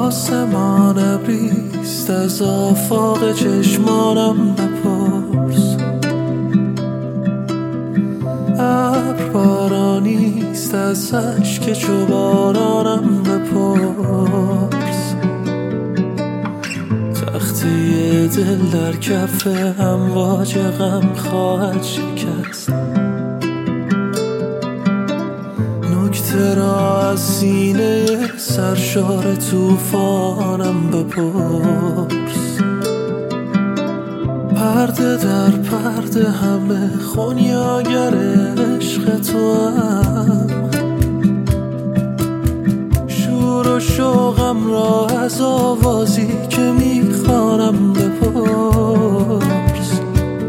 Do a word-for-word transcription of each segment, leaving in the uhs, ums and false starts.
آسمان ابریست، از آفاق چشمانم بپرس. ابر بارانیست، از اشک چو بارانم بپرس. تخته دل در کف امواج غم خواهد شکست، نکته را از سینه سرشار توفانم بپرس. پرده در پرده همه خونیاگر عشق تو هم، شور و شوقم را از آوازی که میخوانم بپرس.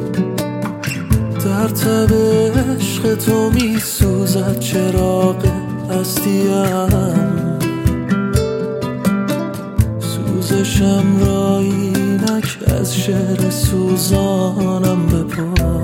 در تب عشق تو میسوزد چراغ هستیم، سوزشم را اینک از شعر سوزانم بپرس.